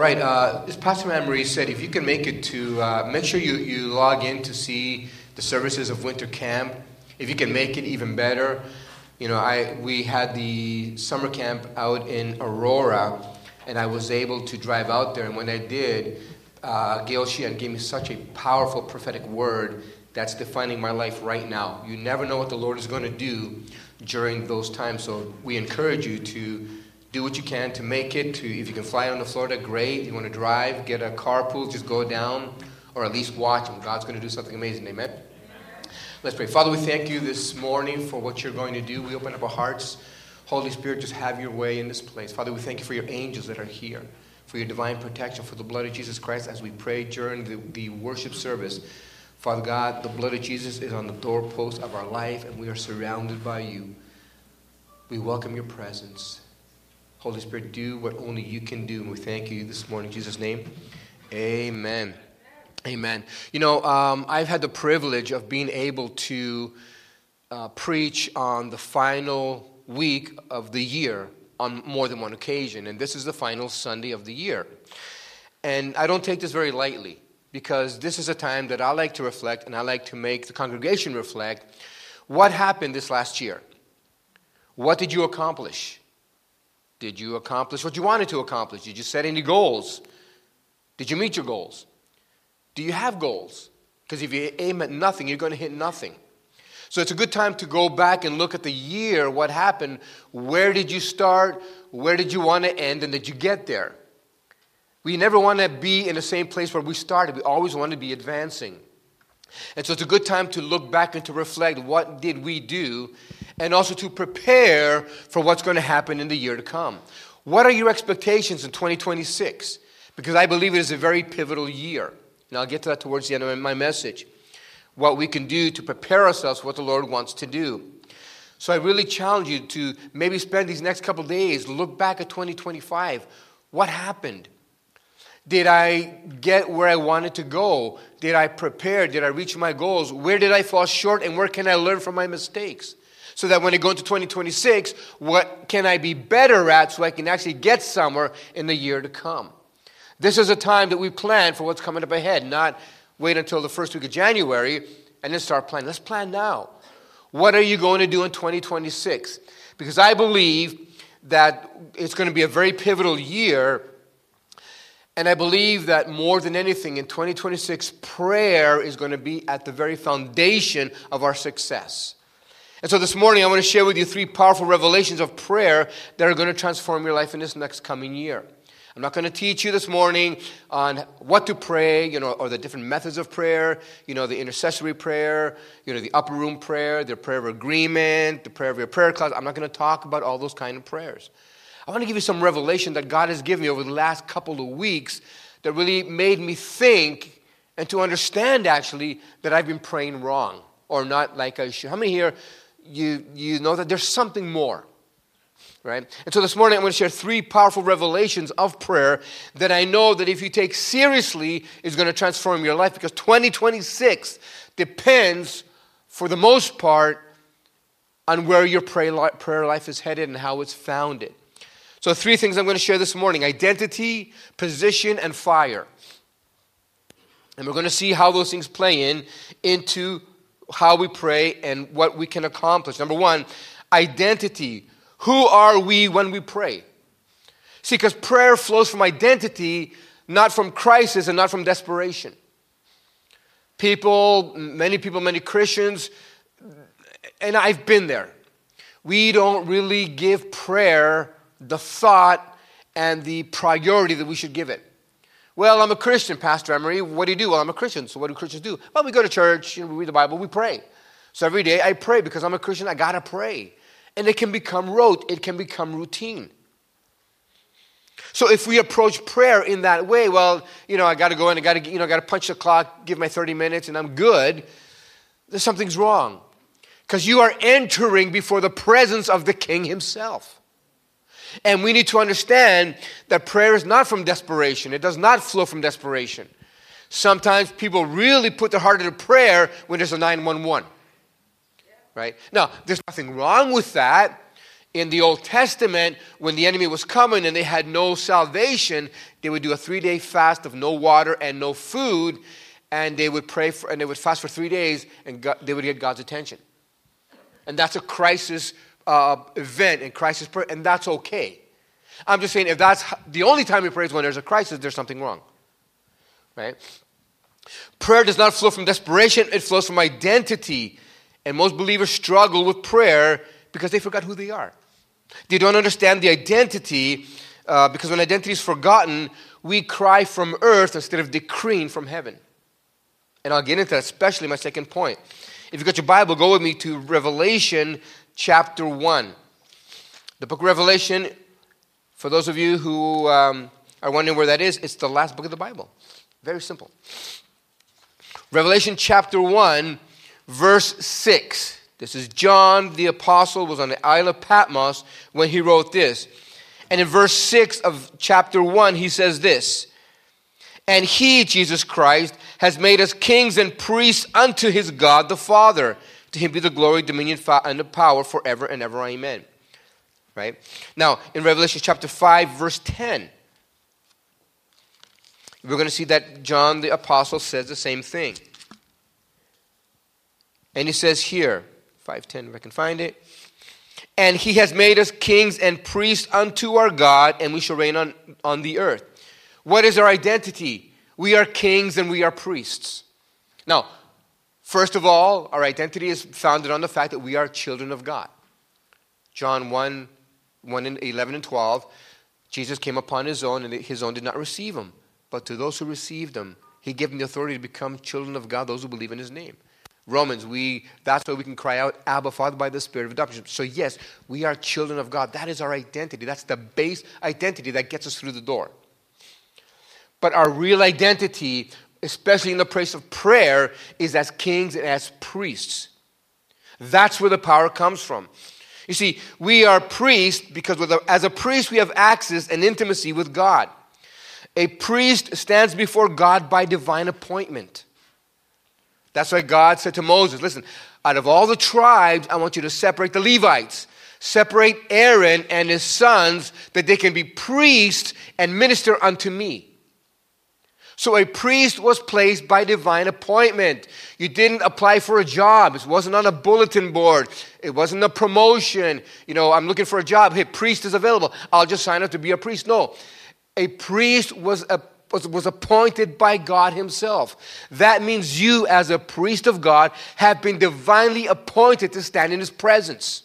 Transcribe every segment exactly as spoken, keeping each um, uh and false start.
right, uh, as Pastor Anne-Marie said, if you can make it to, uh, make sure you, you log in to see the services of winter camp. If you can make it, even better. You know, I we had the summer camp out in Aurora, and I was able to drive out there, and when I did, uh, Gail Sheehan gave me such a powerful prophetic word that's defining my life right now. You never know what the Lord is going to do during those times, so we encourage you to do what you can to make it. To if you can fly down to Florida, great. If you want to drive, get a carpool, just go down, or at least watch, and God's going to do something amazing. Amen? Amen. Let's pray. Father, we thank you this morning for what you're going to do. We open up our hearts. Holy Spirit, just have your way in this place. Father, we thank you for your angels that are here, for your divine protection, for the blood of Jesus Christ as we pray during the, the worship service. Father God, the blood of Jesus is on the doorpost of our life, and we are surrounded by you. We welcome your presence. Holy Spirit, do what only you can do, and we thank you this morning. In Jesus' name, amen. Amen. You know, um, I've had the privilege of being able to uh, preach on the final week of the year on more than one occasion, and this is the final Sunday of the year. And I don't take this very lightly, because this is a time that I like to reflect, and I like to make the congregation reflect. What happened this last year? What did you accomplish? Did you accomplish what you wanted to accomplish? Did you set any goals? Did you meet your goals? Do you have goals? Because if you aim at nothing, you're going to hit nothing. So it's a good time to go back and look at the year, what happened, where did you start, where did you want to end, and did you get there? We never want to be in the same place where we started. We always want to be advancing. And so it's a good time to look back and to reflect, what did we do, and also to prepare for what's going to happen in the year to come. What are your expectations in twenty twenty-six? Because I believe it is a very pivotal year. And I'll get to that towards the end of my message. What we can do to prepare ourselves for what the Lord wants to do. So I really challenge you to maybe spend these next couple of days, look back at twenty twenty-five. What happened? Did I get where I wanted to go? Did I prepare? Did I reach my goals? Where did I fall short, and where can I learn from my mistakes? So that when I go into twenty twenty-six, what can I be better at so I can actually get somewhere in the year to come? This is a time that we plan for what's coming up ahead, not wait until the first week of January and then start planning. Let's plan now. What are you going to do in twenty twenty-six? Because I believe that it's going to be a very pivotal year. And I believe that more than anything in twenty twenty-six, prayer is going to be at the very foundation of our success. And so this morning I want to share with you three powerful revelations of prayer that are going to transform your life in this next coming year. I'm not going to teach you this morning on what to pray, you know, or the different methods of prayer, you know, the intercessory prayer, you know, the upper room prayer, the prayer of agreement, the prayer of your prayer class. I'm not going to talk about all those kind of prayers. I want to give you some revelation that God has given me over the last couple of weeks that really made me think and to understand, actually, that I've been praying wrong or not like I should. How many here, you, you know that there's something more? Right? And so this morning I'm going to share three powerful revelations of prayer that I know that if you take seriously is going to transform your life, because twenty twenty-six depends, for the most part, on where your prayer life is headed and how it's founded. So three things I'm going to share this morning: identity, position, and fire. And we're going to see how those things play in into how we pray and what we can accomplish. Number one, identity. Who are we when we pray? See, because prayer flows from identity, not from crisis and not from desperation. People, many people, many Christians, and I've been there, we don't really give prayer the thought and the priority that we should give it. Well, I'm a Christian, Pastor Emery. What do you do? Well, I'm a Christian. So what do Christians do? Well, we go to church, you know, we read the Bible, we pray. So every day I pray because I'm a Christian. I got to pray. And it can become rote. It can become routine. So if we approach prayer in that way, well, you know, I got to go in, I got to, you know, I got to punch the clock, give my thirty minutes, and I'm good. There's something's wrong. Because you are entering before the presence of the King himself. And we need to understand that prayer is not from desperation. It does not flow from desperation. Sometimes people really put their heart into prayer when there's a nine one one. Right? Now, there's nothing wrong with that In the Old Testament, when the enemy was coming and they had no salvation, they would do a three-day fast of no water and no food, and they would pray for, and they would fast for three days, and God, they would get God's attention. And that's a crisis uh, event and crisis prayer, and that's okay. I'm just saying, if that's the only time you pray is when there's a crisis, there's something wrong, right? Prayer does not flow from desperation; it flows from identity. And most believers struggle with prayer because they forgot who they are. They don't understand the identity, uh, because when identity is forgotten, we cry from earth instead of decreeing from heaven. And I'll get into that, especially my second point. If you got your Bible, go with me to Revelation chapter one. The book of Revelation, for those of you who um, are wondering where that is, it's the last book of the Bible. Very simple. Revelation chapter one, verse six. This is John the apostle, was on the Isle of Patmos when he wrote this. And in verse six of chapter one, he says this: "And he, Jesus Christ, has made us kings and priests unto his God the Father. To him be the glory, dominion, and the power forever and ever. Amen." Right? Now, in Revelation chapter five, verse ten, we're going to see that John the apostle says the same thing. And he says here, five ten, if I can find it, "And he has made us kings and priests unto our God, and we shall reign on, on the earth." What is our identity? We are kings and we are priests. Now, first of all, our identity is founded on the fact that we are children of God. John one, one and eleven and twelve, Jesus came upon his own, and his own did not receive him. But to those who received him, he gave them the authority to become children of God, those who believe in his name. Romans, we that's why we can cry out, "Abba, Father," by the Spirit of adoption. So yes, we are children of God. That is our identity. That's the base identity that gets us through the door. But our real identity, especially in the place of prayer, is as kings and as priests. That's where the power comes from. You see, we are priests because with a, as a priest we have access and intimacy with God. A priest stands before God by divine appointment. That's why God said to Moses, "Listen, out of all the tribes, I want you to separate the Levites. Separate Aaron and his sons that they can be priests and minister unto me." So a priest was placed by divine appointment. You didn't apply for a job. It wasn't on a bulletin board. It wasn't a promotion. You know, I'm looking for a job. Hey, priest is available. I'll just sign up to be a priest. No. A priest was a Was, was appointed by God himself. That means you, as a priest of God, have been divinely appointed to stand in his presence.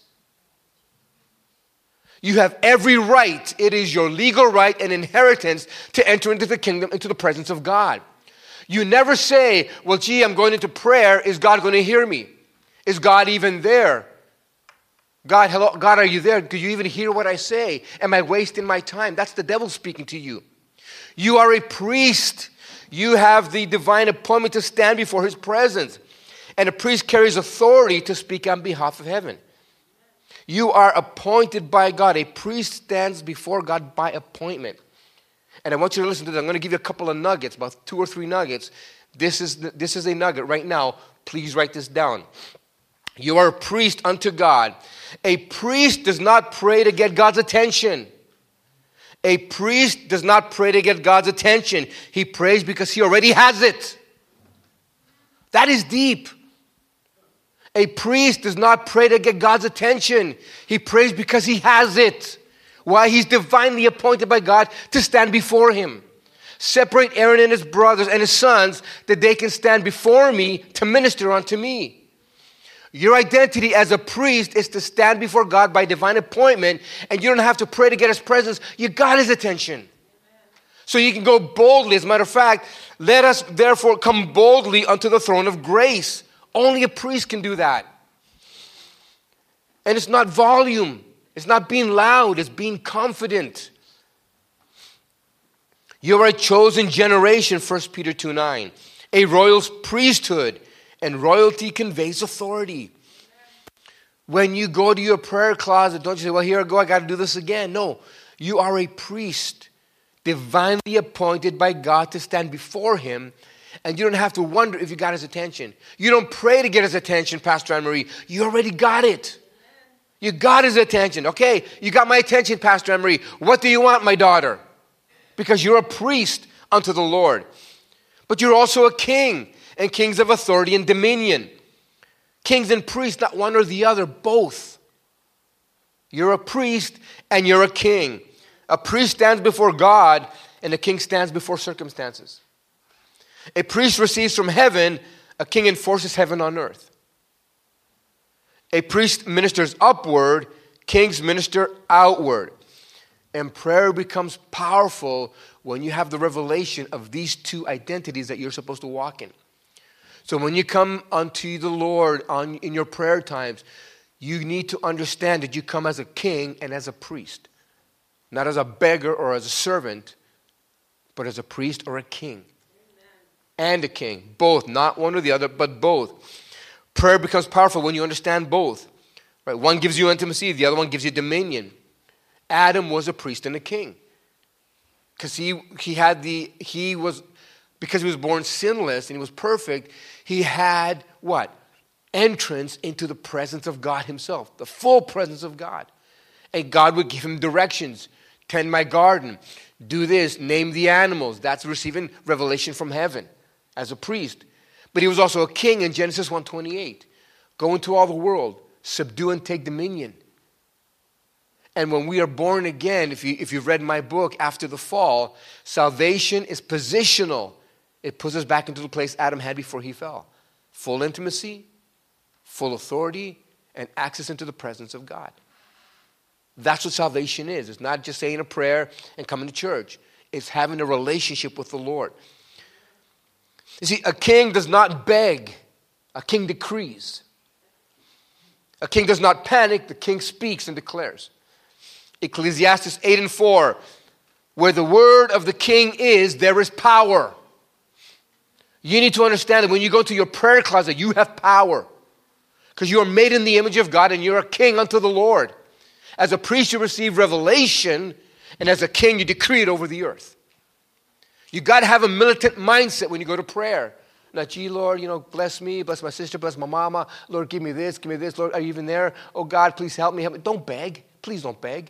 You have every right. It is your legal right and inheritance to enter into the kingdom, into the presence of God. You never say, "Well, gee, I'm going into prayer. Is God going to hear me? Is God even there? God, hello, God, are you there? Do you even hear what I say? Am I wasting my time?" That's the devil speaking to you. You are a priest. You have the divine appointment to stand before his presence. And a priest carries authority to speak on behalf of heaven. You are appointed by God. A priest stands before God by appointment. And I want you to listen to this. I'm going to give you a couple of nuggets, about two or three nuggets. This is, the, this is a nugget right now. Please write this down. You are a priest unto God. A priest does not pray to get God's attention. A priest does not pray to get God's attention. He prays because he already has it. That is deep. A priest does not pray to get God's attention. He prays because he has it. Why? He's divinely appointed by God to stand before him. Separate Aaron and his brothers and his sons that they can stand before me to minister unto me. Your identity as a priest is to stand before God by divine appointment, and you don't have to pray to get his presence. You got his attention. So you can go boldly. As a matter of fact, let us therefore come boldly unto the throne of grace. Only a priest can do that. And it's not volume. It's not being loud. It's being confident. You are a chosen generation, First Peter two nine. A royal priesthood. And royalty conveys authority. When you go to your prayer closet, don't you say, "Well, here I go, I got to do this again." No, you are a priest, divinely appointed by God to stand before him, and you don't have to wonder if you got his attention. You don't pray to get his attention, Pastor Anne-Marie. You already got it. You got his attention. Okay, you got my attention, Pastor Emery. What do you want, my daughter? Because you're a priest unto the Lord. But you're also a king, and kings of authority and dominion. Kings and priests, not one or the other, both. You're a priest and you're a king. A priest stands before God, and a king stands before circumstances. A priest receives from heaven, a king enforces heaven on earth. A priest ministers upward, kings minister outward. And prayer becomes powerful when you have the revelation of these two identities that you're supposed to walk in. So when you come unto the Lord on, in your prayer times, you need to understand that you come as a king and as a priest. Not as a beggar or as a servant, but as a priest or a king. Amen. And a king. Both, not one or the other, but both. Prayer becomes powerful when you understand both. Right? One gives you intimacy, the other one gives you dominion. Adam was a priest and a king. Because he he had the he was because he was born sinless and he was perfect, he had what? Entrance into the presence of God himself, the full presence of God. And God would give him directions. Tend my garden. Do this. Name the animals. That's receiving revelation from heaven as a priest. But he was also a king in Genesis one twenty-eight. Go into all the world. Subdue and take dominion. And when we are born again, if, you, if you've read my book, After the Fall, salvation is positional. It puts us back into the place Adam had before he fell. Full intimacy, full authority, and access into the presence of God. That's what salvation is. It's not just saying a prayer and coming to church. It's having a relationship with the Lord. You see, a king does not beg. A king decrees. A king does not panic. The king speaks and declares. Ecclesiastes eight and four. Where the word of the king is, there is power. You need to understand that when you go to your prayer closet, you have power. Because you are made in the image of God and you're a king unto the Lord. As a priest, you receive revelation, and as a king, you decree it over the earth. You got to have a militant mindset when you go to prayer. Not, gee, Lord, you know, bless me, bless my sister, bless my mama. Lord, give me this, give me this. Lord, are you even there? Oh, God, please help me. Help me. Don't beg. Please don't beg.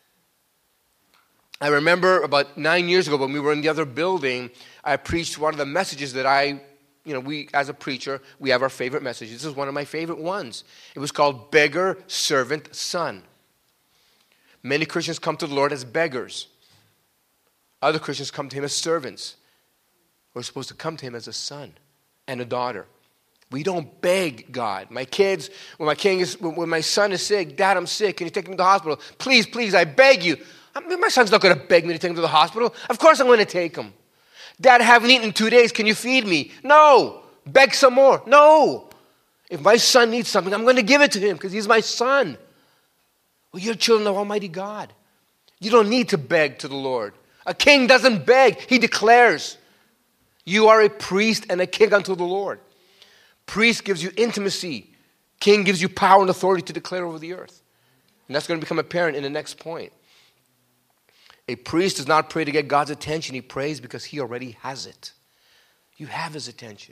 I remember about nine years ago when we were in the other building, I preached one of the messages that I, you know, we, as a preacher, we have our favorite messages. This is one of my favorite ones. It was called Beggar, Servant, Son. Many Christians come to the Lord as beggars. Other Christians come to him as servants. We're supposed to come to him as a son and a daughter. We don't beg God. My kids, when my king is, when my son is sick, Dad, I'm sick. Can you take me to the hospital? Please, please, I beg you. I mean, my son's not going to beg me to take him to the hospital. Of course I'm going to take him. Dad, I haven't eaten in two days. Can you feed me? No. Beg some more. No. If my son needs something, I'm going to give it to him because he's my son. Well, you're children of Almighty God. You don't need to beg to the Lord. A king doesn't beg. He declares. You are a priest and a king unto the Lord. Priest gives you intimacy. King gives you power and authority to declare over the earth. And that's going to become apparent in the next point. A priest does not pray to get God's attention. He prays because he already has it. You have his attention.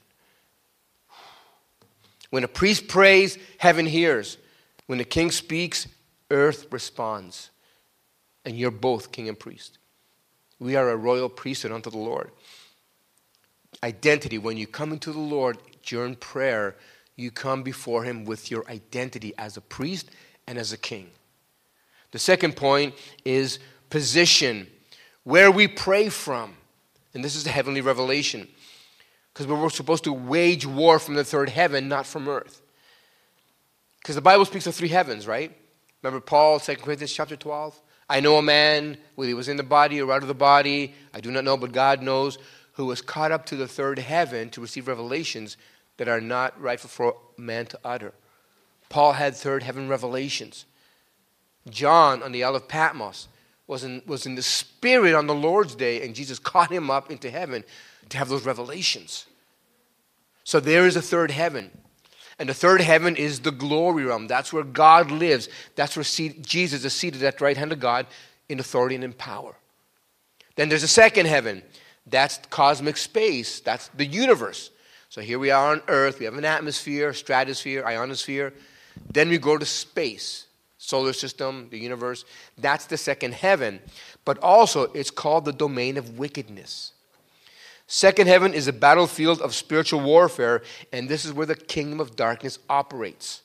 When a priest prays, heaven hears. When the king speaks, earth responds. And you're both king and priest. We are a royal priesthood unto the Lord. Identity. When you come into the Lord during prayer, you come before him with your identity as a priest and as a king. The second point is position. Where we pray from. And this is the heavenly revelation. Because we're supposed to wage war from the third heaven, not from earth. Because the Bible speaks of three heavens, right? Remember Paul, Second Corinthians chapter twelve? I know a man, whether he was in the body or out of the body, I do not know, but God knows, who was caught up to the third heaven to receive revelations that are not rightful for man to utter. Paul had third heaven revelations. John on the Isle of Patmos was in, was in the Spirit on the Lord's day, and Jesus caught him up into heaven to have those revelations. So there is a third heaven. And the third heaven is the glory realm. That's where God lives. That's where seat, Jesus is seated at the right hand of God in authority and in power. Then there's a second heaven. That's cosmic space. That's the universe. So here we are on earth. We have an atmosphere, stratosphere, ionosphere. Then we go to space. solar system, the universe. That's the second heaven. But also, it's called the domain of wickedness. Second heaven is a battlefield of spiritual warfare, and this is where the kingdom of darkness operates.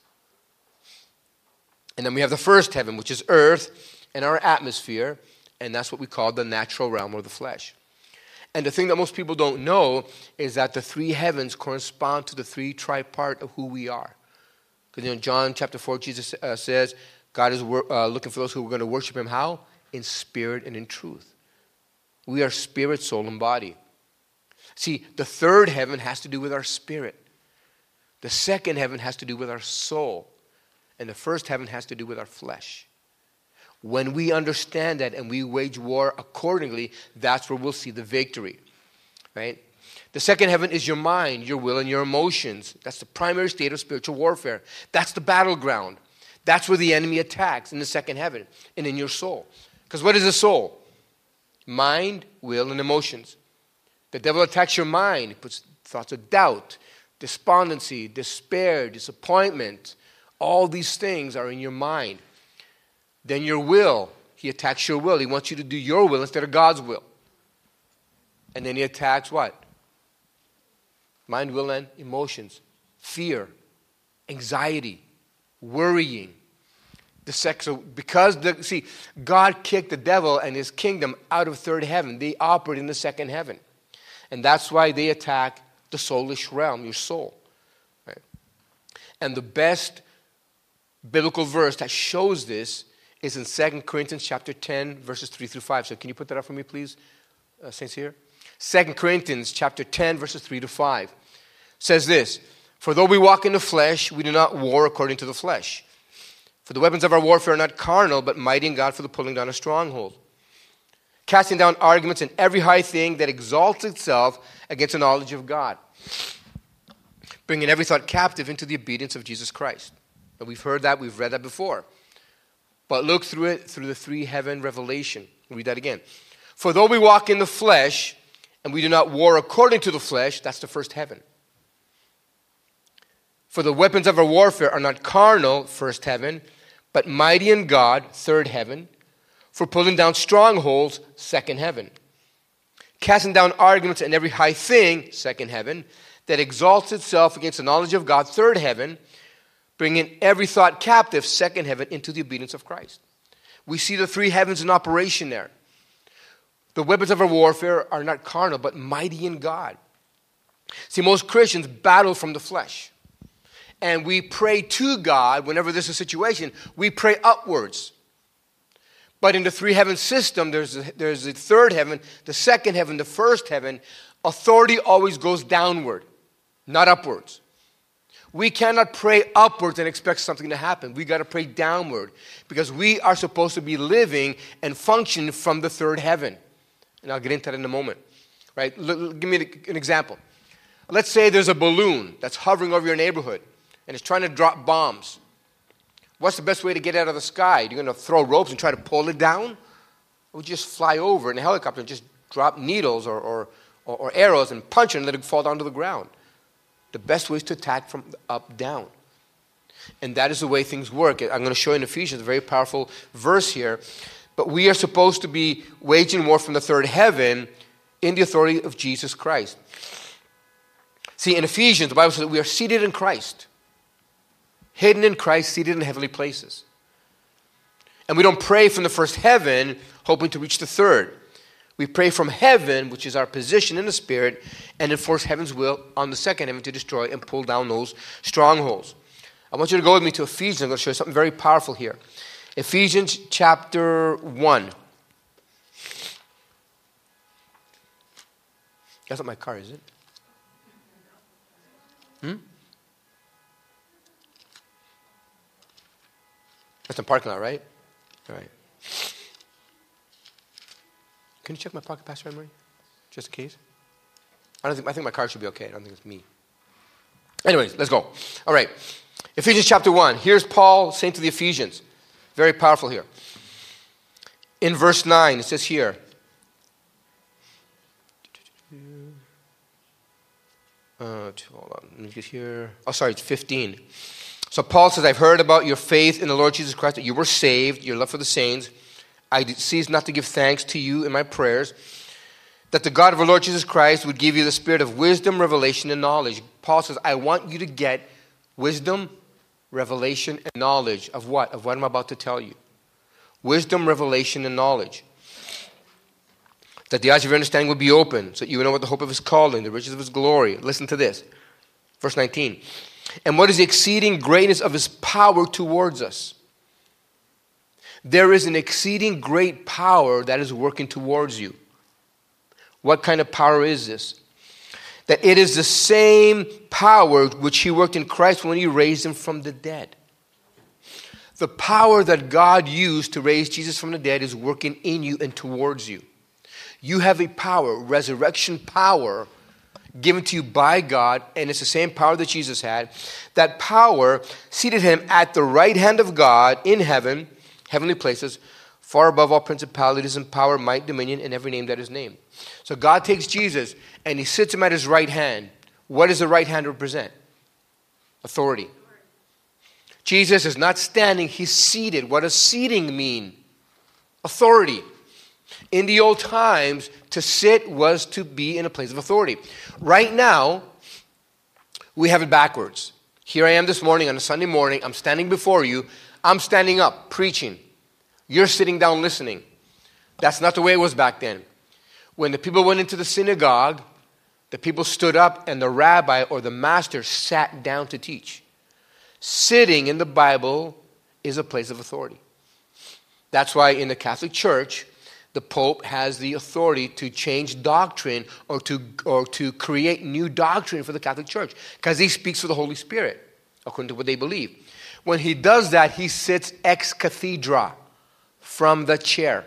And then we have the first heaven, which is earth and our atmosphere, and that's what we call the natural realm of the flesh. And the thing that most people don't know is that the three heavens correspond to the three tripart of who we are. Because in you know, John chapter four, Jesus uh, says, God is uh, looking for those who are going to worship him. How? In spirit and in truth. We are spirit, soul, and body. See, the third heaven has to do with our spirit. The second heaven has to do with our soul. And the first heaven has to do with our flesh. When we understand that and we wage war accordingly, that's where we'll see the victory. Right? The second heaven is your mind, your will, and your emotions. That's the primary state of spiritual warfare. That's the battleground. That's where the enemy attacks, in the second heaven and in your soul. Because what is a soul? Mind, will, and emotions. The devil attacks your mind. He puts thoughts of doubt, despondency, despair, disappointment. All these things are in your mind. Then your will. He attacks your will. He wants you to do your will instead of God's will. And then he attacks what? Mind, will, and emotions. Fear, anxiety, worrying. The sex. So because the see, God kicked the devil and his kingdom out of third heaven. They operate in the second heaven. And that's why they attack the soulish realm, your soul. Right? And the best biblical verse that shows this is in Second Corinthians chapter ten, verses three through five. So can you put that up for me, please, uh, saints here? Second Corinthians chapter ten, verses three to five says this, "For though we walk in the flesh, we do not war according to the flesh. For the weapons of our warfare are not carnal, but mighty in God for the pulling down of strongholds. Casting down arguments and every high thing that exalts itself against the knowledge of God. Bringing every thought captive into the obedience of Jesus Christ." And we've heard that, we've read that before. But look through it through the three heaven revelation. Read that again. "For though we walk in the flesh, and we do not war according to the flesh," that's the first heaven. "For the weapons of our warfare are not carnal," first heaven, "but mighty in God," third heaven. "For pulling down strongholds," second heaven. "Casting down arguments and every high thing," second heaven, "that exalts itself against the knowledge of God," third heaven. "Bringing every thought captive," second heaven, "into the obedience of Christ." We see the three heavens in operation there. The weapons of our warfare are not carnal, but mighty in God. See, most Christians battle from the flesh. And we pray to God whenever there's a situation. We pray upwards. But in the three heaven system, there's a, there's the third heaven, the second heaven, the first heaven. Authority always goes downward, not upwards. We cannot pray upwards and expect something to happen. We got to pray downward because we are supposed to be living and functioning from the third heaven. And I'll get into that in a moment. Right? L- give me an example. Let's say there's a balloon that's hovering over your neighborhood and it's trying to drop bombs. What's the best way to get it out of the sky? You're going to throw ropes and try to pull it down? Or just fly over in a helicopter and just drop needles or, or, or, or arrows and punch it and let it fall down to the ground? The best way is to attack from up down. And that is the way things work. I'm going to show you in Ephesians a very powerful verse here. But we are supposed to be waging war from the third heaven in the authority of Jesus Christ. See, in Ephesians, the Bible says that we are seated in Christ. Hidden in Christ, seated in heavenly places. And we don't pray from the first heaven, hoping to reach the third. We pray from heaven, which is our position in the Spirit, and enforce heaven's will on the second heaven to destroy and pull down those strongholds. I want you to go with me to Ephesians. I'm going to show you something very powerful here. Ephesians chapter one. That's not my car, is it? Hmm? That's the parking lot, right? All right. Can you check my pocket, Pastor Emery? Just in case? I don't think I think my car should be okay. I don't think it's me. Anyways, let's go. All right. Ephesians chapter one. Here's Paul saying to the Ephesians. Very powerful here. In verse nine, it says here. Uh, hold on. Let me get here. Oh, sorry, it's fifteen. So Paul says, I've heard about your faith in the Lord Jesus Christ, that you were saved, your love for the saints. I cease not to give thanks to you in my prayers, that the God of our Lord Jesus Christ would give you the spirit of wisdom, revelation, and knowledge. Paul says, I want you to get wisdom, revelation, and knowledge of what? Of what I'm about to tell you. Wisdom, revelation, and knowledge. That the eyes of your understanding would be open, so that you would know what the hope of his calling, the riches of his glory. Listen to this. Verse nineteen. And what is the exceeding greatness of his power towards us? There is an exceeding great power that is working towards you. What kind of power is this? That it is the same power which he worked in Christ when he raised him from the dead. The power that God used to raise Jesus from the dead is working in you and towards you. You have a power, resurrection power, given to you by God, and it's the same power that Jesus had. That power seated him at the right hand of God in heaven, heavenly places, far above all principalities and power, might, dominion, and every name that is named. So God takes Jesus and he sits him at his right hand. What does the right hand represent? Authority. Jesus is not standing, he's seated. What does seating mean? Authority. In the old times, to sit was to be in a place of authority. Right now, we have it backwards. Here I am this morning on a Sunday morning. I'm standing before you. I'm standing up, preaching. You're sitting down listening. That's not the way it was back then. When the people went into the synagogue, the people stood up and the rabbi or the master sat down to teach. Sitting in the Bible is a place of authority. That's why in the Catholic Church, the Pope has the authority to change doctrine or to, or to create new doctrine for the Catholic Church because he speaks for the Holy Spirit, according to what they believe. When he does that, he sits ex cathedra, from the chair.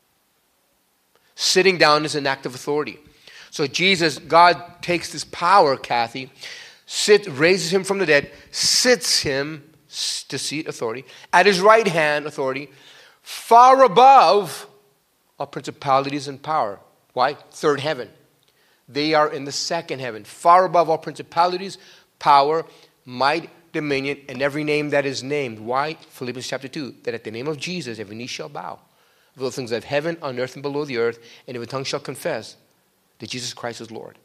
Sitting down is an act of authority. So Jesus, God takes this power, Kathy, sit, raises him from the dead, sits him to seat authority, at his right hand authority, far above all principalities and power. Why? Third heaven. They are in the second heaven, far above all principalities, power, might, dominion, and every name that is named. Why? Philippians chapter two, that at the name of Jesus every knee shall bow, of the things of heaven, on earth, and below the earth, and every tongue shall confess that Jesus Christ is Lord.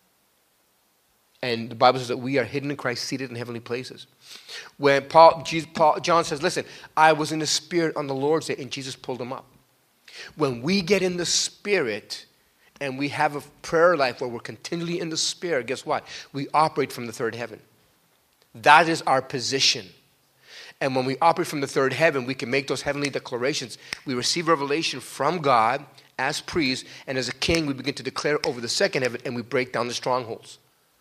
And the Bible says that we are hidden in Christ, seated in heavenly places. When Paul, Jesus, Paul, John says, listen, I was in the Spirit on the Lord's day, and Jesus pulled him up. When we get in the Spirit and we have a prayer life where we're continually in the Spirit, guess what? We operate from the third heaven. That is our position. And when we operate from the third heaven, we can make those heavenly declarations. We receive revelation from God as priests, and as a king, we begin to declare over the second heaven, and we break down the strongholds.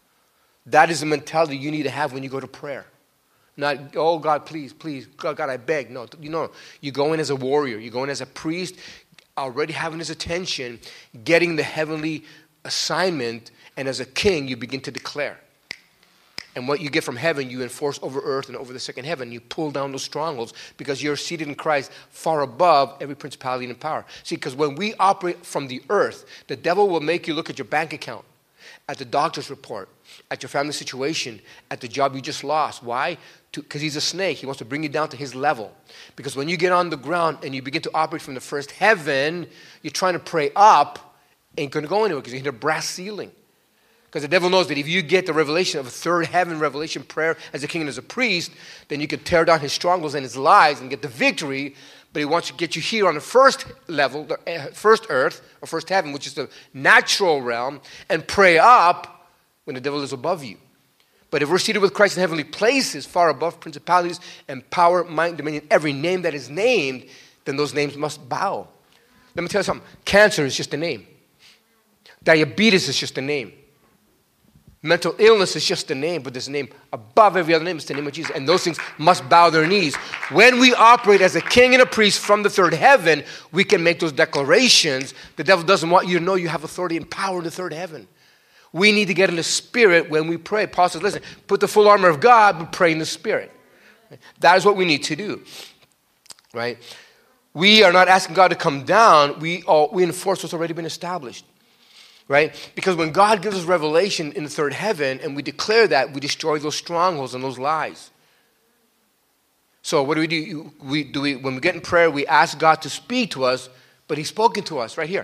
That is the mentality you need to have when you go to prayer. Not, oh, God, please, please, God, God, I beg. No, you know, you go in as a warrior. You go in as a priest, already having his attention, getting the heavenly assignment, and as a king, you begin to declare. And what you get from heaven, you enforce over earth and over the second heaven. You pull down those strongholds because you're seated in Christ far above every principality and power. See, because when we operate from the earth, the devil will make you look at your bank account, at the doctor's report, at your family situation, at the job you just lost. Why? Because he's a snake. He wants to bring you down to his level. Because when you get on the ground and you begin to operate from the first heaven, you're trying to pray up, ain't going to go anywhere because you hit a brass ceiling. Because the devil knows that if you get the revelation of a third heaven revelation prayer as a king and as a priest, then you can tear down his strongholds and his lies and get the victory. But he wants to get you here on the first level, the first earth, or first heaven, which is the natural realm, and pray up when the devil is above you. But if we're seated with Christ in heavenly places, far above principalities and power, might, dominion, every name that is named, then those names must bow. Let me tell you something. Cancer is just a name. Diabetes is just a name. Mental illness is just a name, but there's a name above every other name. It's the name of Jesus. And those things must bow their knees. When we operate as a king and a priest from the third heaven, we can make those declarations. The devil doesn't want you to know you have authority and power in the third heaven. We need to get in the Spirit when we pray. Paul says, listen, put the full armor of God, but pray in the Spirit. That is what we need to do. Right? We are not asking God to come down. We, all, we enforce what's already been established. Right? Because when God gives us revelation in the third heaven and we declare that, we destroy those strongholds and those lies. So what do we do? We, do we, when we get in prayer, we ask God to speak to us, but he's spoken to us right here.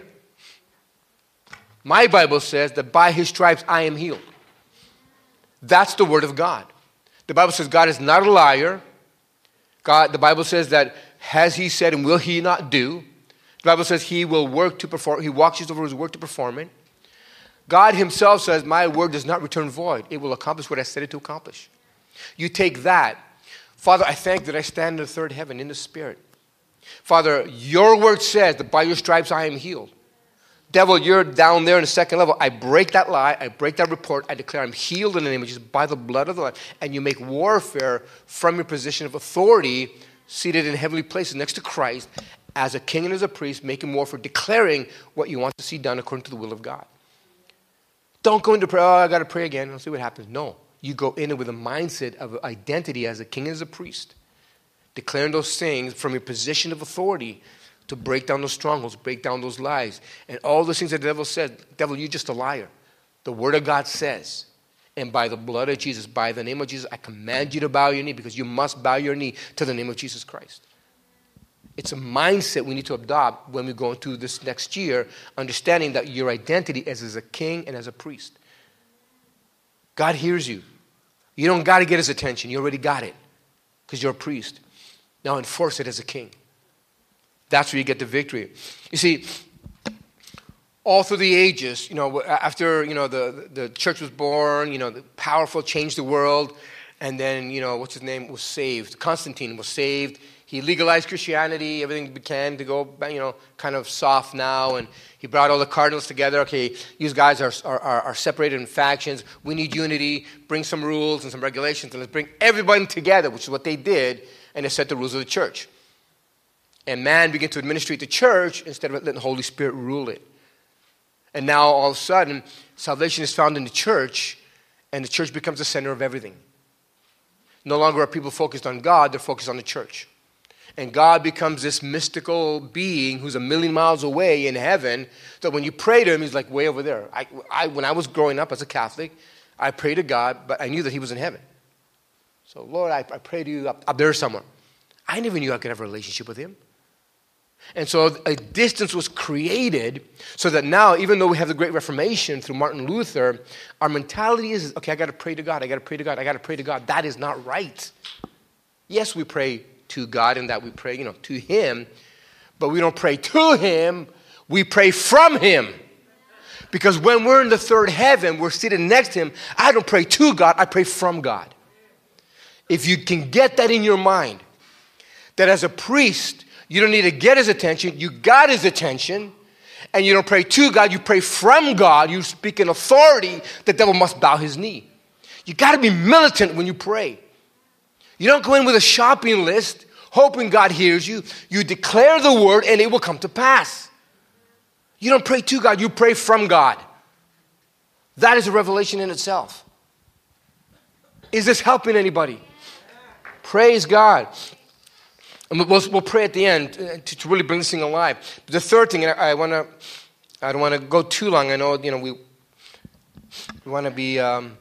My Bible says that by his stripes I am healed. That's the word of God. The Bible says God is not a liar. God, the Bible says that has he said and will he not do? The Bible says he will work to perform. He watches over his work to perform it. God himself says my word does not return void. It will accomplish what I said it to accomplish. You take that. Father, I thank that I stand in the third heaven in the Spirit. Father, your word says that by your stripes I am healed. Devil, you're down there in the second level. I break that lie. I break that report. I declare I'm healed in the name of Jesus by the blood of the Lamb. And you make warfare from your position of authority, seated in heavenly places next to Christ, as a king and as a priest, making warfare, declaring what you want to see done according to the will of God. Don't go into prayer, oh, I got to pray again. I'll see what happens. No. You go in with a mindset of identity as a king and as a priest, declaring those things from your position of authority to break down those strongholds, break down those lies. And all those things that the devil said, devil, you're just a liar. The word of God says, and by the blood of Jesus, by the name of Jesus, I command you to bow your knee, because you must bow your knee to the name of Jesus Christ. It's a mindset we need to adopt when we go into this next year, understanding that your identity is as a king and as a priest. God hears you. You don't got to get his attention. You already got it because you're a priest. Now enforce it as a king. That's where you get the victory. You see, all through the ages, you know, after, you know, the, the church was born, you know, the powerful changed the world, and then, you know, what's his name, was saved. Constantine was saved. He legalized Christianity. Everything began to go, you know, kind of soft now, and he brought all the cardinals together. Okay, these guys are, are, are separated in factions. We need unity. Bring some rules and some regulations, and let's bring everybody together, which is what they did, and they set the rules of the church. And man began to administrate the church instead of letting the Holy Spirit rule it. And now, all of a sudden, salvation is found in the church, and the church becomes the center of everything. No longer are people focused on God, they're focused on the church. And God becomes this mystical being who's a million miles away in heaven, that when you pray to him, he's like way over there. I, I, when I was growing up as a Catholic, I prayed to God, but I knew that he was in heaven. So, Lord, I, I pray to you up, up there somewhere. I never knew I could have a relationship with him. And so a distance was created so that now, even though we have the Great Reformation through Martin Luther, our mentality is, okay, I got to pray to God, I got to pray to God, I got to pray to God. That is not right. Yes, we pray to God in that we pray, you know, to him, but we don't pray to him, we pray from him. Because when we're in the third heaven, we're seated next to him, I don't pray to God, I pray from God. If you can get that in your mind, that as a priest, you don't need to get his attention. You got his attention. And you don't pray to God. You pray from God. You speak in authority. The devil must bow his knee. You got to be militant when you pray. You don't go in with a shopping list hoping God hears you. You declare the word and it will come to pass. You don't pray to God. You pray from God. That is a revelation in itself. Is this helping anybody? Praise God. And we'll, we'll pray at the end to, to really bring this thing alive. But the third thing, and I, I want to, I don't want to go too long. I know, you know, we, we want to be, um,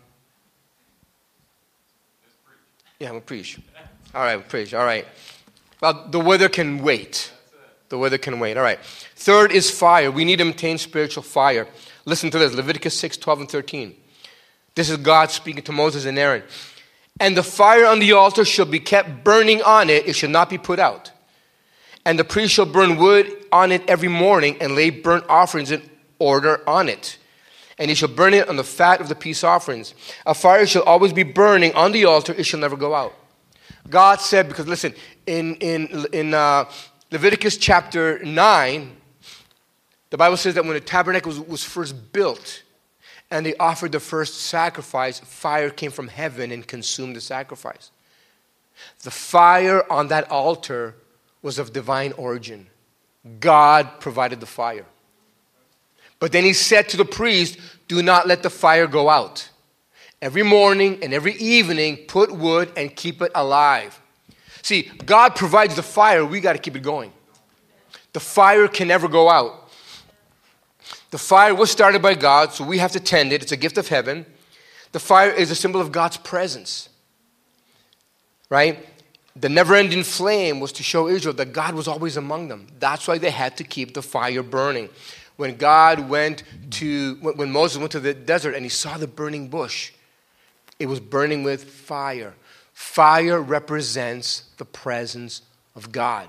yeah, we'll preach. All right, we'll preach. All right. Well, the weather can wait. The weather can wait. All right. Third is fire. We need to maintain spiritual fire. Listen to this, Leviticus six, twelve, and thirteen. This is God speaking to Moses and Aaron. And the fire on the altar shall be kept burning on it. It shall not be put out. And the priest shall burn wood on it every morning and lay burnt offerings in order on it. And he shall burn it on the fat of the peace offerings. A fire shall always be burning on the altar. It shall never go out. God said, because listen, in, in, in uh, Leviticus chapter nine, the Bible says that when the tabernacle was, was first built, and they offered the first sacrifice, fire came from heaven and consumed the sacrifice. The fire on that altar was of divine origin. God provided the fire. But then he said to the priest, do not let the fire go out. Every morning and every evening, put wood and keep it alive. See, God provides the fire. We got to keep it going. The fire can never go out. The fire was started by God, so we have to tend it. It's a gift of heaven. The fire is a symbol of God's presence. Right? The never-ending flame was to show Israel that God was always among them. That's why they had to keep the fire burning. When God went to, when Moses went to the desert and he saw the burning bush, it was burning with fire. Fire represents the presence of God.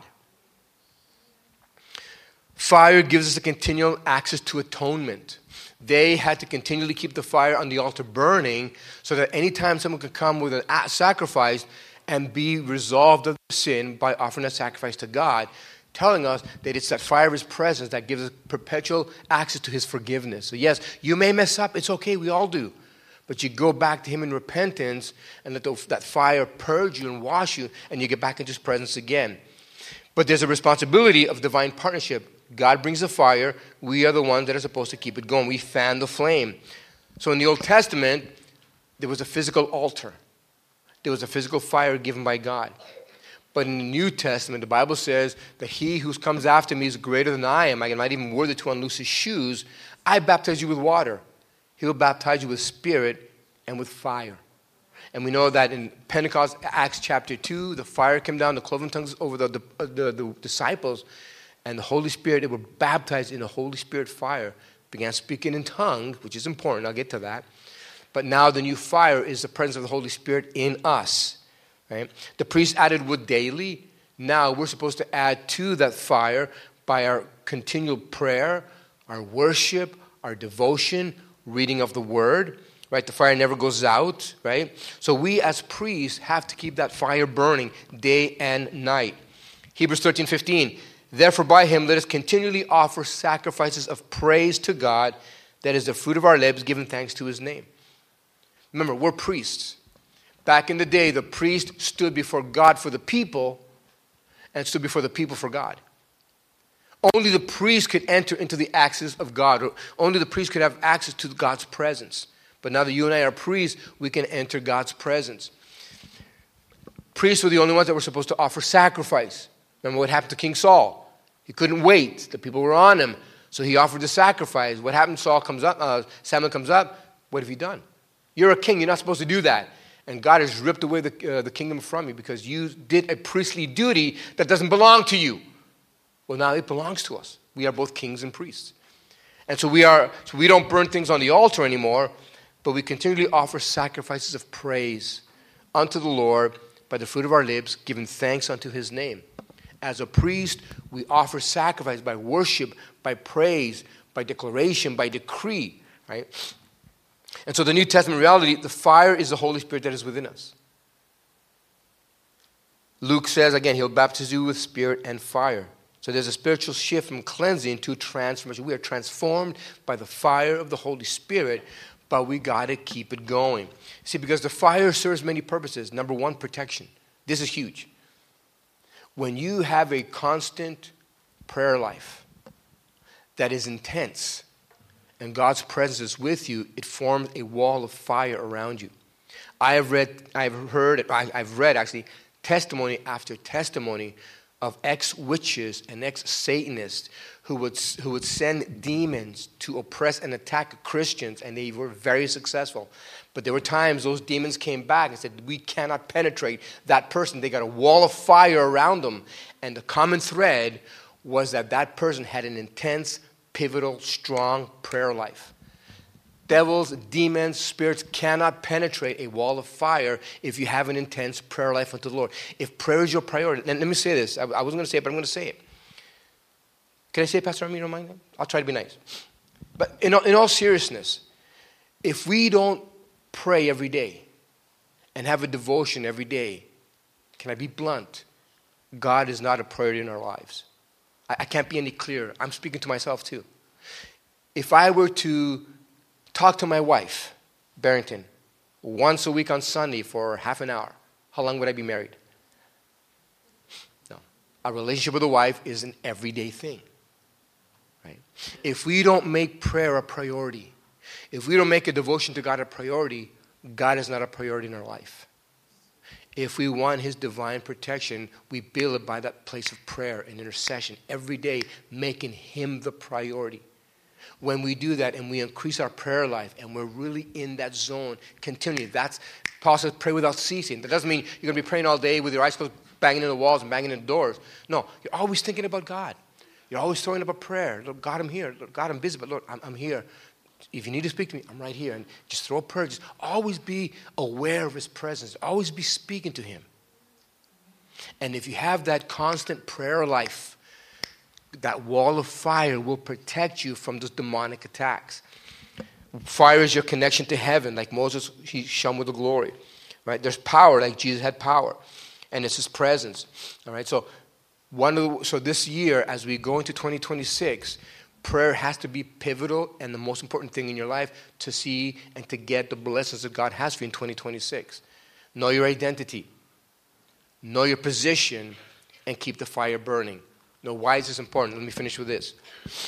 Fire gives us a continual access to atonement. They had to continually keep the fire on the altar burning so that anytime someone could come with a sacrifice and be resolved of sin by offering that sacrifice to God, telling us that it's that fire of his presence that gives us perpetual access to his forgiveness. So yes, you may mess up. It's okay. We all do. But you go back to him in repentance and let the, that fire purge you and wash you, and you get back into his presence again. But there's a responsibility of divine partnership. God brings the fire. We are the ones that are supposed to keep it going. We fan the flame. So in the Old Testament, there was a physical altar. There was a physical fire given by God. But in the New Testament, the Bible says that he who comes after me is greater than I am. I am not even worthy to unloose his shoes. I baptize you with water. He will baptize you with spirit and with fire. And we know that in Pentecost, Acts chapter two, the fire came down, the cloven tongues over the, the, the, the disciples, and the Holy Spirit, they were baptized in the Holy Spirit fire, began speaking in tongues, which is important. I'll get to that. But now the new fire is the presence of the Holy Spirit in us. Right? The priest added wood daily. Now we're supposed to add to that fire by our continual prayer, our worship, our devotion, reading of the word. Right? The fire never goes out. Right? So we as priests have to keep that fire burning day and night. Hebrews thirteen fifteen. Therefore, by him, let us continually offer sacrifices of praise to God, that is the fruit of our lips, giving thanks to his name. Remember, we're priests. Back in the day, the priest stood before God for the people and stood before the people for God. Only the priest could enter into the access of God. Or only the priest could have access to God's presence. But now that you and I are priests, we can enter God's presence. Priests were the only ones that were supposed to offer sacrifice. Remember what happened to King Saul? He couldn't wait. The people were on him. So he offered the sacrifice. What happened? Saul comes up, uh, Samuel comes up. What have you done? You're a king. You're not supposed to do that. And God has ripped away the, uh, the kingdom from you because you did a priestly duty that doesn't belong to you. Well, now it belongs to us. We are both kings and priests. And so we are. So we don't burn things on the altar anymore, but we continually offer sacrifices of praise unto the Lord by the fruit of our lips, giving thanks unto his name. As a priest, we offer sacrifice by worship, by praise, by declaration, by decree, right? And so the New Testament reality, the fire is the Holy Spirit that is within us. Luke says, again, he'll baptize you with spirit and fire. So there's a spiritual shift from cleansing to transformation. We are transformed by the fire of the Holy Spirit, but we got to keep it going. See, because the fire serves many purposes. Number one, protection. This is huge. When you have a constant prayer life that is intense and God's presence is with you, it forms a wall of fire around you. I have read, I have heard, I've read actually testimony after testimony of ex-witches and ex-Satanists who would, who would send demons to oppress and attack Christians, and they were very successful. But there were times those demons came back and said, we cannot penetrate that person. They got a wall of fire around them. And the common thread was that that person had an intense, pivotal, strong prayer life. Devils, demons, spirits cannot penetrate a wall of fire if you have an intense prayer life unto the Lord. If prayer is your priority, and let me say this. I, I wasn't going to say it, but I'm going to say it. Can I say it, Pastor Armin? You don't mind? I'll try to be nice. But in all, in all seriousness, if we don't pray every day and have a devotion every day, can I be blunt? God is not a priority in our lives. I, I can't be any clearer. I'm speaking to myself too. If I were to talk to my wife, Barrington, once a week on Sunday for half an hour, how long would I be married? No. A relationship with a wife is an everyday thing. Right? If we don't make prayer a priority, if we don't make a devotion to God a priority, God is not a priority in our life. If we want his divine protection, we build it by that place of prayer and intercession every day, making him the priority. When we do that and we increase our prayer life and we're really in that zone, continue. That's, Paul says, pray without ceasing. That doesn't mean you're going to be praying all day with your eyes closed. banging in the walls and banging in the doors. No, you're always thinking about God. You're always throwing up a prayer. Lord, God, I'm here. Lord, God, I'm busy, but Lord, I'm, I'm here. If you need to speak to me, I'm right here. And just throw a prayer. Just always be aware of his presence. Always be speaking to him. And if you have that constant prayer life, that wall of fire will protect you from those demonic attacks. Fire is your connection to heaven, like Moses, he shone with the glory. Right? There's power, like Jesus had power. And it's his presence. All right. So one of the, so this year, as we go into twenty twenty-six, prayer has to be pivotal and the most important thing in your life to see and to get the blessings that God has for you in twenty twenty-six. Know your identity. Know your position and keep the fire burning. Now, why is this important? Let me finish with this.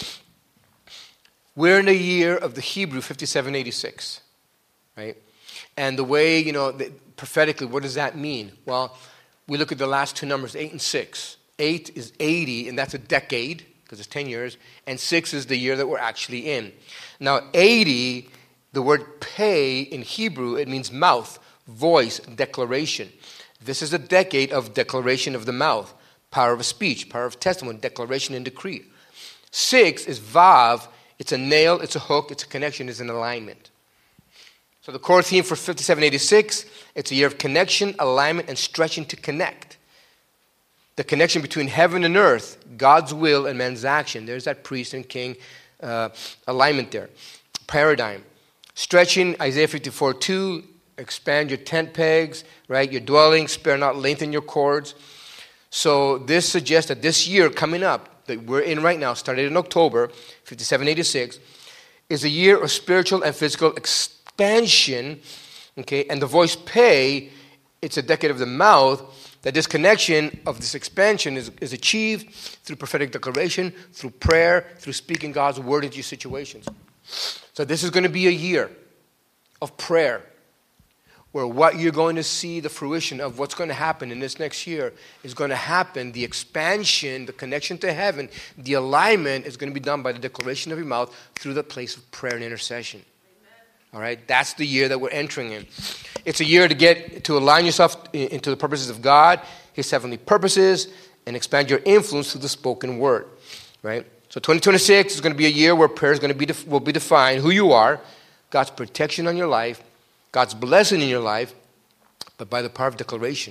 We're in the year of the Hebrew fifty-seven eighty-six, right? And the way, you know, the, prophetically, what does that mean? Well, we look at the last two numbers, eight and six. Eight is eighty, and that's a decade, because it's ten years. And six is the year that we're actually in. Now, eighty, the word pei in Hebrew, it means mouth, voice, declaration. This is a decade of declaration of the mouth, power of speech, power of testimony, declaration and decree. Six is vav. It's a nail, it's a hook, it's a connection, it's an alignment. So the core theme for fifty-seven eighty-six, it's a year of connection, alignment, and stretching to connect. The connection between heaven and earth, God's will and man's action. There's that priest and king uh, alignment there. Paradigm. Stretching, Isaiah fifty-four two, expand your tent pegs, right? Your dwelling, spare not, lengthen your cords. So this suggests that this year coming up, that we're in right now, started in October, fifty-seven eighty-six, is a year of spiritual and physical expansion, okay? And the voice pei, it's a decade of the mouth, that this connection of this expansion is, is achieved through prophetic declaration, through prayer, through speaking God's word into your situations. So this is going to be a year of prayer, where what you're going to see, the fruition of what's going to happen in this next year is going to happen. The expansion, the connection to heaven, the alignment is going to be done by the declaration of your mouth through the place of prayer and intercession. Amen. All right? That's the year that we're entering in. It's a year to get to align yourself into the purposes of God, his heavenly purposes, and expand your influence through the spoken word. Right? So twenty twenty-six is going to be a year where prayer is going to be def- will be defined, who you are, God's protection on your life, God's blessing in your life, but by the power of declaration.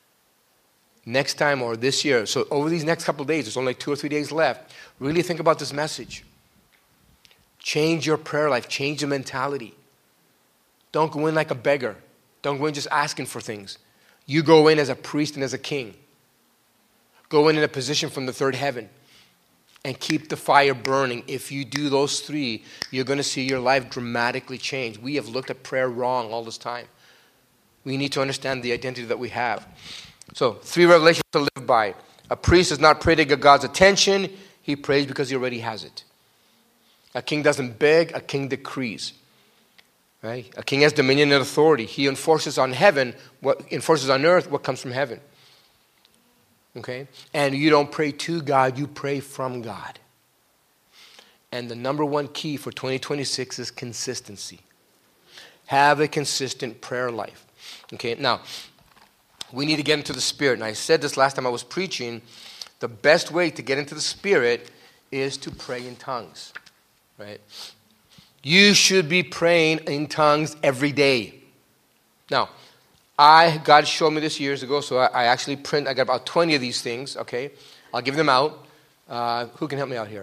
Next time or this year, so over these next couple of days, there's only two or three days left, really think about this message. Change your prayer life. Change the mentality. Don't go in like a beggar. Don't go in just asking for things. You go in as a priest and as a king. Go in in a position from the third heaven. And keep the fire burning. If you do those three, you're going to see your life dramatically change. We have looked at prayer wrong all this time. We need to understand the identity that we have. So, three revelations to live by. A priest does not pray to get God's attention. He prays because he already has it. A king doesn't beg. A king decrees. Right? A king has dominion and authority. He enforces on heaven what enforces on earth what comes from heaven. Okay? And you don't pray to God, you pray from God. And the number one key for twenty twenty-six is consistency. Have a consistent prayer life. Okay? Now, we need to get into the Spirit. And I said this last time I was preaching. The best way to get into the Spirit is to pray in tongues. Right? You should be praying in tongues every day. Now, I, God showed me this years ago, so I, I actually print, I got about twenty of these things, okay? I'll give them out. Uh, who can help me out here?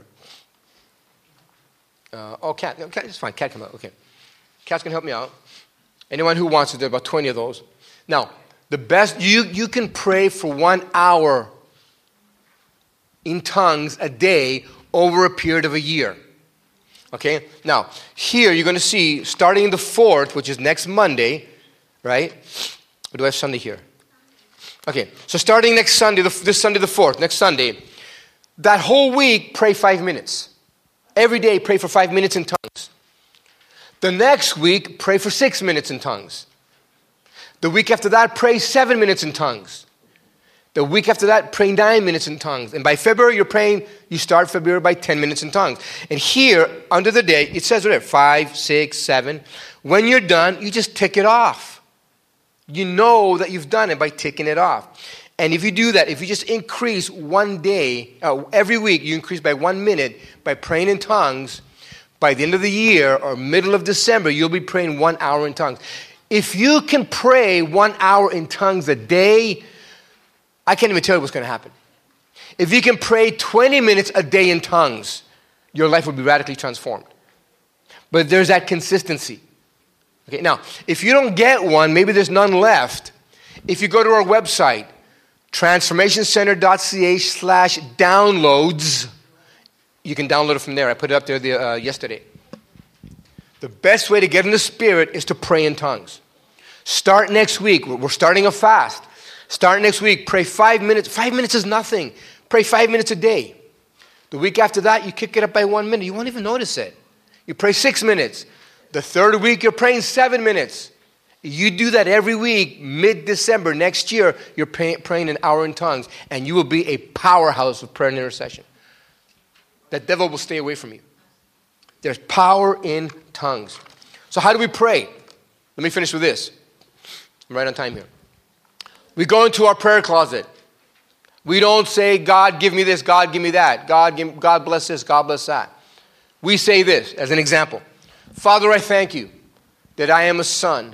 Uh, oh, Kat, no, Kat, it's fine, Kat come out, okay. Kat's can help me out. Anyone who wants to, there are about twenty of those. Now, the best, you, you can pray for one hour in tongues a day over a period of a year. Okay? Now, here you're going to see, starting the fourth, which is next Monday, right? Or do I have Sunday here? Okay, so starting next Sunday, this Sunday the fourth, next Sunday, that whole week, pray five minutes. Every day, pray for five minutes in tongues. The next week, pray for six minutes in tongues. The week after that, pray seven minutes in tongues. The week after that, pray nine minutes in tongues. And by February, you're praying, you start February by ten minutes in tongues. And here, under the day, it says right there, five, six, seven. When you're done, you just tick it off. You know that you've done it by ticking it off. And if you do that, if you just increase one day, uh, every week, you increase by one minute by praying in tongues, by the end of the year or middle of December, you'll be praying one hour in tongues. If you can pray one hour in tongues a day, I can't even tell you what's going to happen. If you can pray twenty minutes a day in tongues, your life will be radically transformed. But there's that consistency. Okay, now, if you don't get one, maybe there's none left. If you go to our website, transformationcenter.ca slash downloads, you can download it from there. I put it up there the, uh, yesterday. The best way to get in the Spirit is to pray in tongues. Start next week. We're starting a fast. Start next week. Pray five minutes. Five minutes is nothing. Pray five minutes a day. The week after that, you kick it up by one minute. You won't even notice it. You pray six minutes. The third week, you're praying seven minutes. You do that every week, mid-December. Next year, you're pray, praying an hour in tongues, and you will be a powerhouse of prayer and intercession. The devil will stay away from you. There's power in tongues. So how do we pray? Let me finish with this. I'm right on time here. We go into our prayer closet. We don't say, God, give me this, God, give me that. God, give, God bless this, God bless that. We say this as an example. Father, I thank you that I am a son.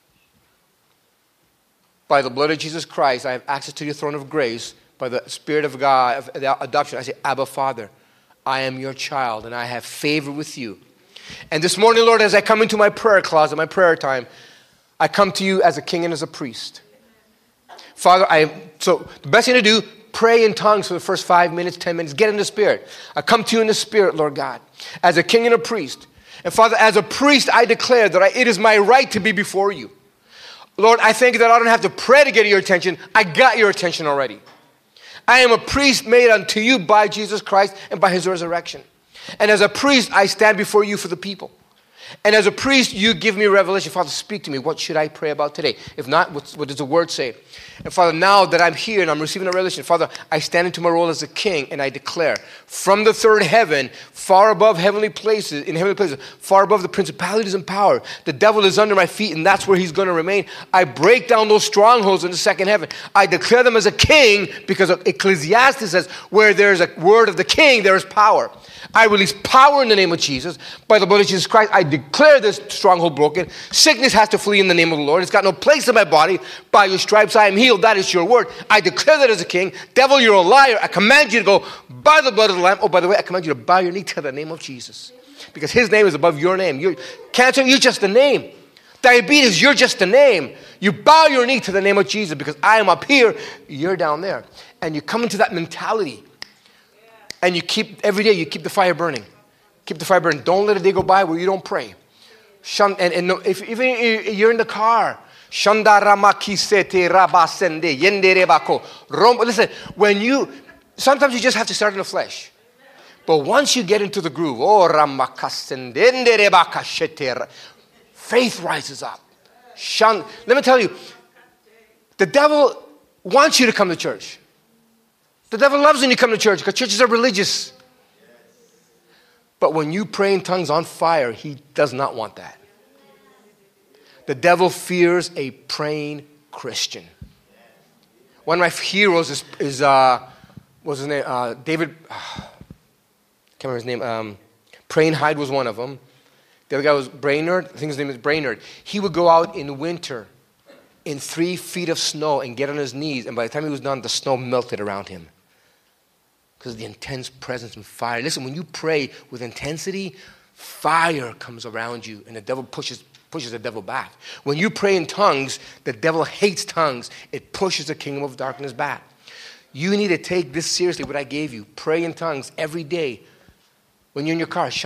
By the blood of Jesus Christ, I have access to your throne of grace. By the Spirit of God, of adoption, I say, Abba, Father, I am your child, and I have favor with you. And this morning, Lord, as I come into my prayer closet, my prayer time, I come to you as a king and as a priest. Father, I so the best thing to do, pray in tongues for the first five minutes, ten minutes. Get in the Spirit. I come to you in the Spirit, Lord God, as a king and a priest. And Father, as a priest, I declare that I, it is my right to be before you. Lord, I thank you that I don't have to pray to get your attention. I got your attention already. I am a priest made unto you by Jesus Christ and by his resurrection. And as a priest, I stand before you for the people. And as a priest, you give me revelation. Father, speak to me. What should I pray about today? If not, what does the word say? And Father, now that I'm here and I'm receiving a revelation, Father, I stand into my role as a king and I declare from the third heaven, far above heavenly places, in heavenly places, far above the principalities and power, the devil is under my feet and that's where he's going to remain. I break down those strongholds in the second heaven. I declare them as a king because Ecclesiastes says, where there's a word of the king, there is power. I release power in the name of Jesus. By the blood of Jesus Christ, I declare this stronghold broken. Sickness has to flee in the name of the Lord. It's got no place in my body. By your stripes I am healed. That is your word. I declare that as a king. Devil, you're a liar. I command you to go by the blood of the Lamb. Oh, by the way, I command you to bow your knee to the name of Jesus. Because his name is above your name. You're, cancer, you're just a name. Diabetes, you're just a name. You bow your knee to the name of Jesus because I am up here, you're down there. And you come into that mentality. And you keep, every day, you keep the fire burning. Keep the fire burning. Don't let a day go by where you don't pray. And, and if even you're in the car, listen, when you, sometimes you just have to start in the flesh. But once you get into the groove, faith rises up. Let me tell you, the devil wants you to come to church. The devil loves when you come to church because churches are religious. But when you pray in tongues on fire, he does not want that. The devil fears a praying Christian. One of my heroes is, is uh, what's his name? Uh, David, uh, I can't remember his name. Um, Praying Hyde was one of them. The other guy was Brainerd. I think his name is Brainerd. He would go out in winter in three feet of snow and get on his knees. And by the time he was done, the snow melted around him. Because of the intense presence and fire. Listen, when you pray with intensity, fire comes around you and the devil pushes pushes the devil back. When you pray in tongues, the devil hates tongues. It pushes the kingdom of darkness back. You need to take this seriously, what I gave you. Pray in tongues every day. When you're in your car, and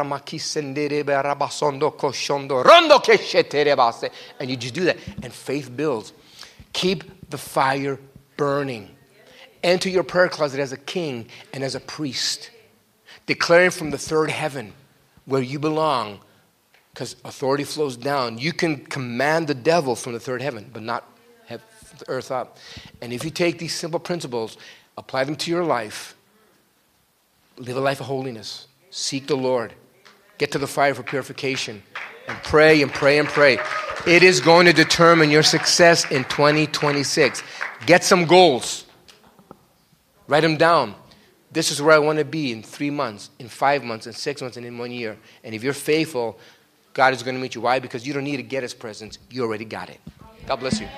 you just do that, and faith builds. Keep the fire burning. Enter your prayer closet as a king and as a priest, declaring from the third heaven where you belong, because authority flows down. You can command the devil from the third heaven, but not have the earth up. And if you take these simple principles, apply them to your life, live a life of holiness, seek the Lord, get to the fire for purification, and pray and pray and pray. It is going to determine your success in twenty twenty-six. Get some goals. Write them down. This is where I want to be in three months, in five months, in six months, and in one year. And if you're faithful, God is going to meet you. Why? Because you don't need to get His presence. You already got it. God bless you.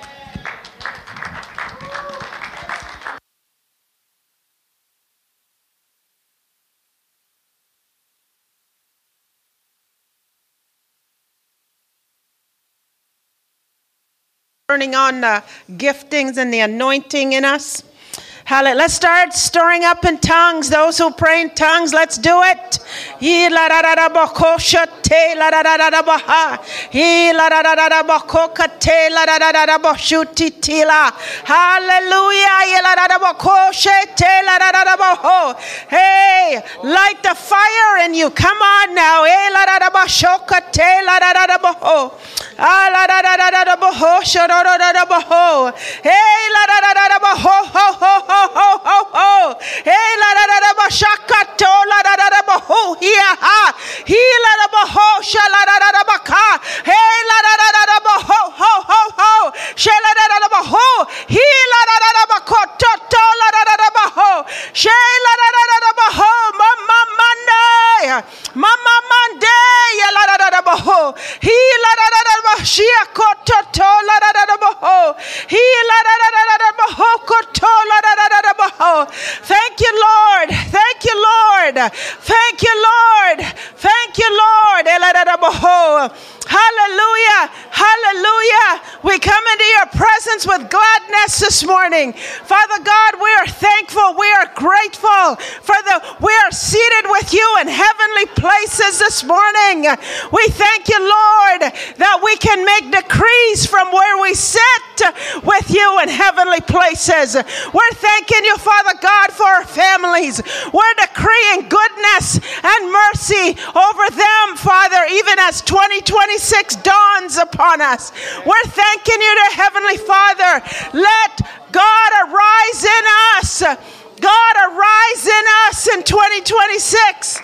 Turning on the giftings and the anointing in us. Hallelujah. Let's start stirring up in tongues. Those who pray in tongues, let's do it. Hey, light the fire in you. Come on now. Ah, la da da da da da boho, sho da da da da boho. Hey, la da da da da boho, ho ho ho ho ho ho. Hey, la da da da bashakato, la da da da boho, here ha. He la da boho, sha la da da da baka. Hey, la da da da da boho, ho ho ho. She la da da da boho. He la da da da bako, to to la da da da boho. She la da da da da boho, mama mande, mama mande, la da da da boho. He la da da da. Thank you, Lord. Thank you, Lord. Thank you, Lord. Thank you, Lord. Hallelujah. Hallelujah. We come into your presence with gladness this morning. Father God, we are thankful. We are grateful for the, we are seated with you in heavenly places this morning. We thank you, Lord, that we can make decrees from where we sit with you in heavenly places. We're thanking you, Father God, for our families. We're decreeing goodness and mercy over them, Father, even as twenty twenty-six dawns upon us. We're thanking you, dear Heavenly Father. Let God arise in us. God arise in us in twenty twenty-six.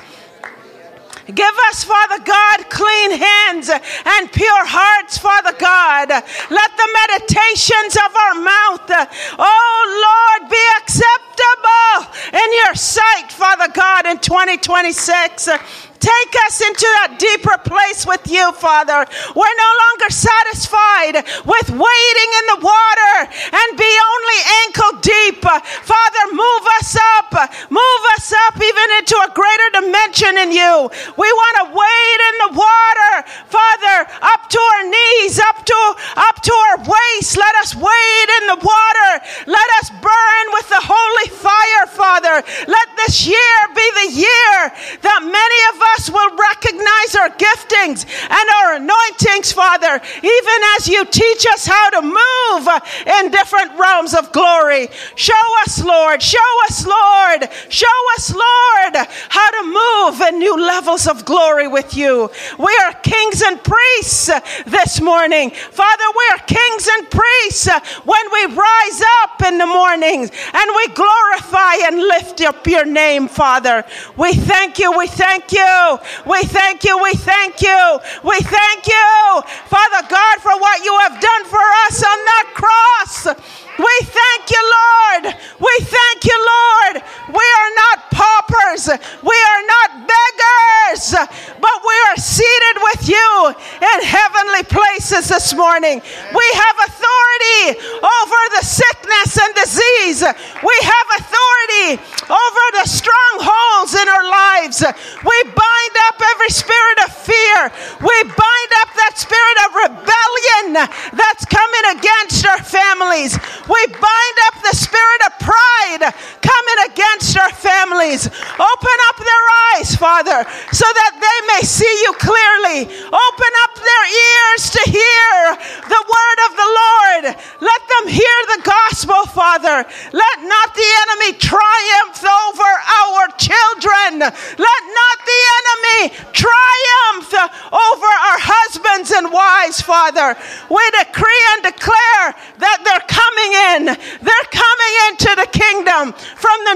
Give us, Father God, clean hands and pure hearts, Father God. Let the meditations of our mouth, oh Lord, be acceptable in your sight, Father God, in twenty twenty-six. Take us into that deeper place with you, Father. We're no longer satisfied with wading in the water and be only ankle deep. Father, move us up. Move us up even into a greater dimension in you. We want to wade in the water, Father, up to our knees, up to, up to our waist. Let us wade in the water. Let us burn with the holy fire, Father. Let this year be the year that many of us will recognize our giftings and our anointings, Father, even as you teach us how to move in different realms of glory. Show us, Lord. Show us, Lord. Show us, Lord, how to move in new levels of glory with you. We are kings and priests this morning. Father, we are kings and priests when we rise up in the mornings and we glorify and lift up your name, Father. We thank you. We thank you. We thank you, we thank you, we thank you, Father God, for what you have done for us on that cross. We thank you, Lord. We thank you, Lord. We are not paupers. We are not beggars, but we are seated with you in heavenly places this morning. We have authority over the sickness and disease. We have authority over the strongholds in our lives. We bind up every spirit of fear. We bind up that spirit of rebellion that's coming against our families. We bind up the spirit of pride coming against our families. Open up their eyes, Father, so that they may see you clearly. Open up their ears to hear the word of the Lord. Let them hear the gospel, Father. Let not the enemy triumph over our children. Let not the enemy triumph over our husbands and wives, Father. We decree and declare that they're coming in. They're coming into the kingdom from the north,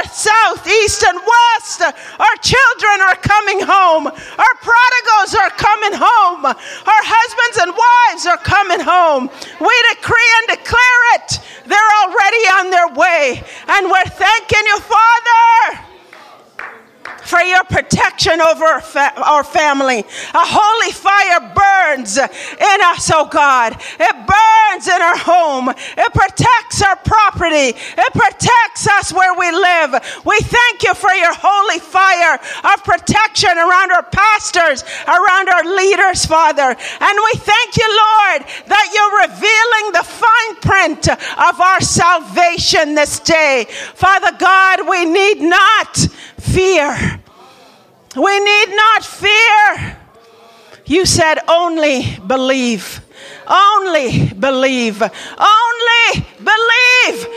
north, south, east, and west. Our children are coming home. Our prodigals are coming home. Our husbands and wives are coming home. We decree and declare it. They're already on their way. And we're thanking you, Father, for your protection over our, fa- our family. A holy fire burns in us, oh God. It burns in our home. It protects our property. It protects us where we live. We thank you for your holy fire of protection around our pastors, around our leaders, Father. And we thank you, Lord, that you're revealing the fine print of our salvation this day. Father God, we need not fear. We need not fear. You said only believe. Only believe. Only believe.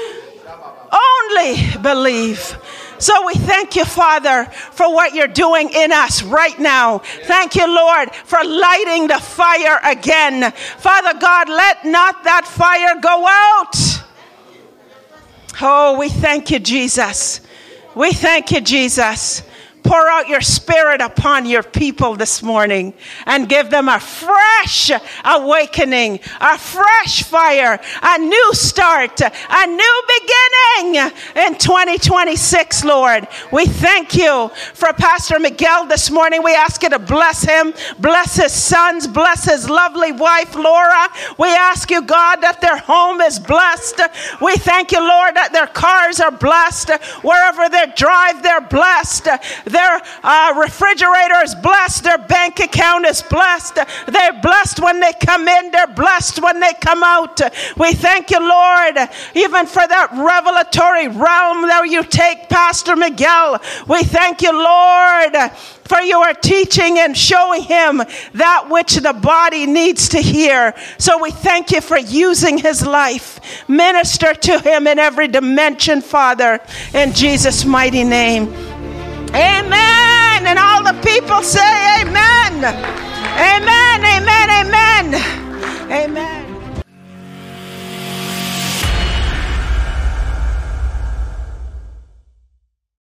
Only believe. So we thank you, Father, for what you're doing in us right now. Thank you, Lord, for lighting the fire again. Father God, let not that fire go out. Oh, we thank you, Jesus. We thank you, Jesus. Pour out your spirit upon your people this morning and give them a fresh awakening, a fresh fire, a new start, a new beginning in twenty twenty-six, Lord. We thank you for Pastor Miguel this morning. We ask you to bless him, bless his sons, bless his lovely wife, Laura. We ask you, God, that their home is blessed. We thank you, Lord, that their cars are blessed. Wherever they drive, they're blessed. Their uh, refrigerator is blessed. Their bank account is blessed. They're blessed when they come in. They're blessed when they come out. We thank you, Lord, even for that revelatory realm that you take Pastor Miguel. We thank you, Lord, for you are teaching and showing him that which the body needs to hear. So we thank you for using his life. Minister to him in every dimension, Father, in Jesus' mighty name. Amen. And all the people say amen.